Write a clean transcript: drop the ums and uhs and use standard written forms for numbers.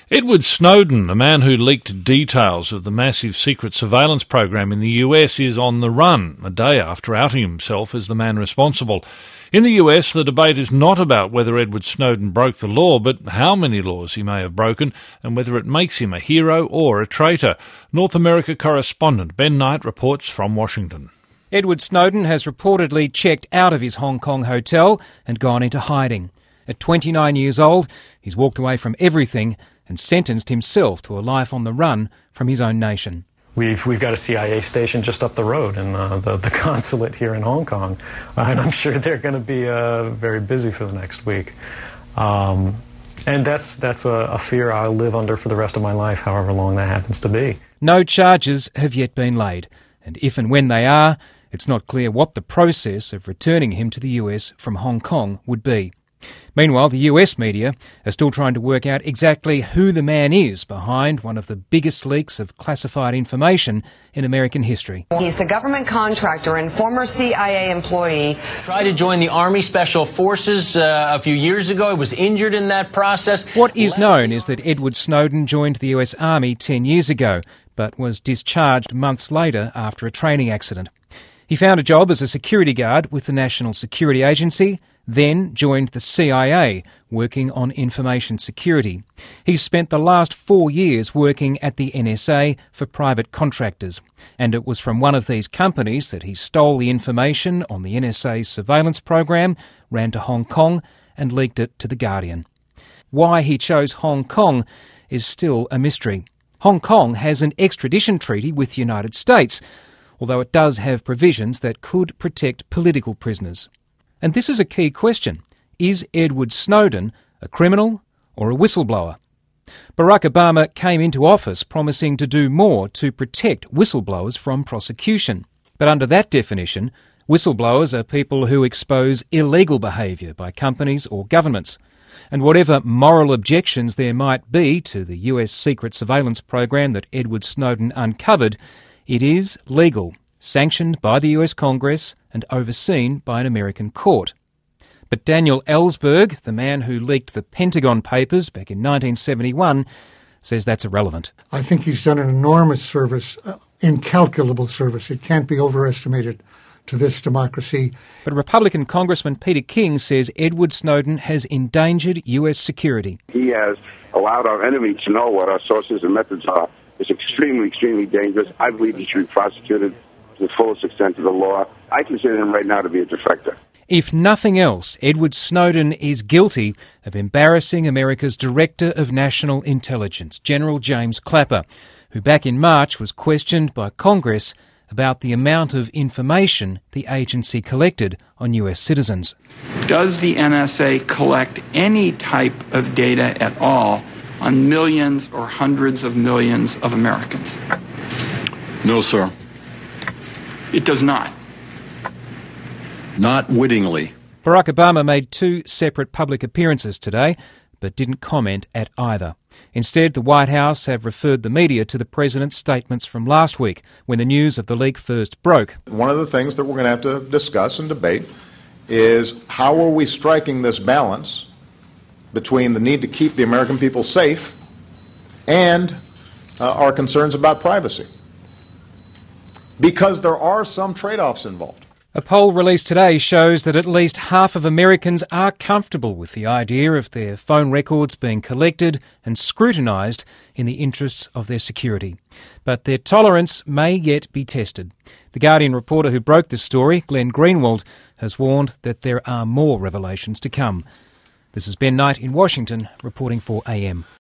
Edward Snowden, the man who leaked details of the massive secret surveillance program in the US, is on the run, a day after outing himself as the man responsible. In the US, the debate is not about whether Edward Snowden broke the law, but how many laws he may have broken and whether it makes him a hero or a traitor. North America correspondent Ben Knight reports from Washington. Edward Snowden has reportedly checked out of his Hong Kong hotel and gone into hiding. At 29 years old, he's walked away from everything and sentenced himself to a life on the run from his own nation. We've got a CIA station just up the road in the consulate here in Hong Kong, and I'm sure they're going to be very busy for the next week. And that's a fear I'll live under for the rest of my life, however long that happens to be. No charges have yet been laid, and if and when they are, it's not clear what the process of returning him to the US from Hong Kong would be. Meanwhile, the US media are still trying to work out exactly who the man is behind one of the biggest leaks of classified information in American history. He's the government contractor and former CIA employee. Tried to join the Army Special Forces a few years ago. He was injured in that process. What is known is that Edward Snowden joined the US Army 10 years ago, but was discharged months later after a training accident. He found a job as a security guard with the National Security Agency, then joined the CIA, working on information security. He's spent the last 4 years working at the NSA for private contractors, and it was from one of these companies that he stole the information on the NSA's surveillance program, ran to Hong Kong and leaked it to The Guardian. Why he chose Hong Kong is still a mystery. Hong Kong has an extradition treaty with the United States, although it does have provisions that could protect political prisoners. And this is a key question. Is Edward Snowden a criminal or a whistleblower? Barack Obama came into office promising to do more to protect whistleblowers from prosecution. But under that definition, whistleblowers are people who expose illegal behaviour by companies or governments. And whatever moral objections there might be to the US secret surveillance program that Edward Snowden uncovered, it is legal, sanctioned by the US Congress and overseen by an American court. But Daniel Ellsberg, the man who leaked the Pentagon Papers back in 1971, says that's irrelevant. I think he's done an enormous service, incalculable service. It can't be overestimated to this democracy. But Republican Congressman Peter King says Edward Snowden has endangered US security. He has allowed our enemy to know what our sources and methods are. It's extremely, extremely dangerous. I believe he should be prosecuted to the fullest extent of the law. I consider him right now to be a defector. If nothing else, Edward Snowden is guilty of embarrassing America's Director of National Intelligence, General James Clapper, who back in March was questioned by Congress about the amount of information the agency collected on US citizens. Does the NSA collect any type of data at all on millions or hundreds of millions of Americans? No, sir. It does not. Not wittingly. Barack Obama made 2 separate public appearances today, but didn't comment at either. Instead, the White House have referred the media to the president's statements from last week, when the news of the leak first broke. One of the things that we're going to have to discuss and debate is how are we striking this balance between the need to keep the American people safe and our concerns about privacy. Because there are some trade-offs involved. A poll released today shows that at least half of Americans are comfortable with the idea of their phone records being collected and scrutinised in the interests of their security. But their tolerance may yet be tested. The Guardian reporter who broke this story, Glenn Greenwald, has warned that there are more revelations to come. This is Ben Knight in Washington, reporting for AM.